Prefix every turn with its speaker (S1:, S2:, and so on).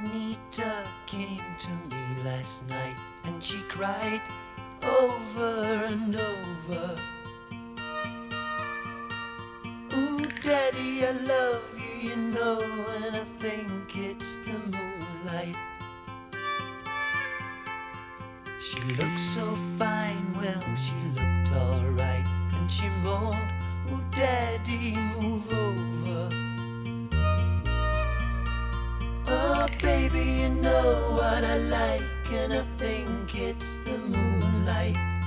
S1: Juanita came to me last night and she cried over and over. Ooh, Daddy, I love you, you know, and I think it's the moonlight. She looked so fine, well, she looked alright, and she moaned, ooh, Daddy, move over. Oh, baby, you know what I like, and I think it's the moonlight.